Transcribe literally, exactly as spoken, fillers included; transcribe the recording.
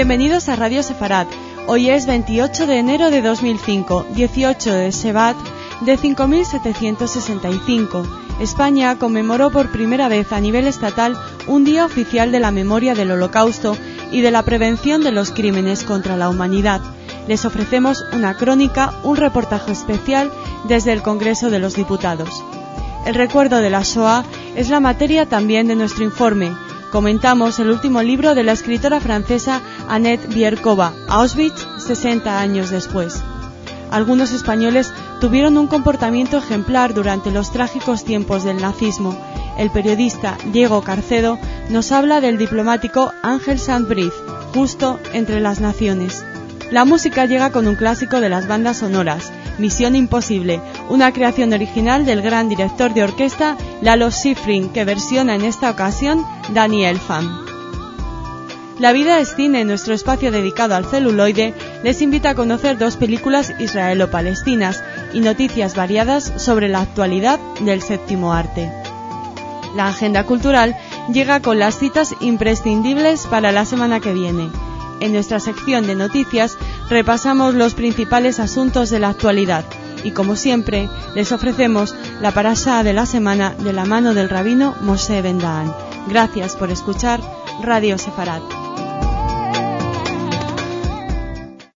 Bienvenidos a Radio Sefarad. Hoy es veintiocho de enero de dos mil cinco, dieciocho de Shevat de cinco mil setecientos sesenta y cinco. España conmemoró por primera vez a nivel estatal un día oficial de la memoria del Holocausto y de la prevención de los crímenes contra la humanidad. Les ofrecemos una crónica, un reportaje especial desde el Congreso de los Diputados. El recuerdo de la Shoah es la materia también de nuestro informe. Comentamos el último libro de la escritora francesa Annette Bierkova, Auschwitz, sesenta años después. Algunos españoles tuvieron un comportamiento ejemplar durante los trágicos tiempos del nazismo. El periodista Diego Carcedo nos habla del diplomático Ángel Sanz-Briz, justo entre las naciones. La música llega con un clásico de las bandas sonoras, Misión Imposible, una creación original del gran director de orquesta Lalo Schifrin, que versiona en esta ocasión Danny Elfman. La vida es cine, nuestro espacio dedicado al celuloide, les invita a conocer dos películas israelo-palestinas y noticias variadas sobre la actualidad del séptimo arte. La agenda cultural llega con las citas imprescindibles para la semana que viene. En nuestra sección de noticias repasamos los principales asuntos de la actualidad y, como siempre, les ofrecemos la parashá de la semana de la mano del rabino Moshe Ben Dahán. Gracias por escuchar Radio Sefarad.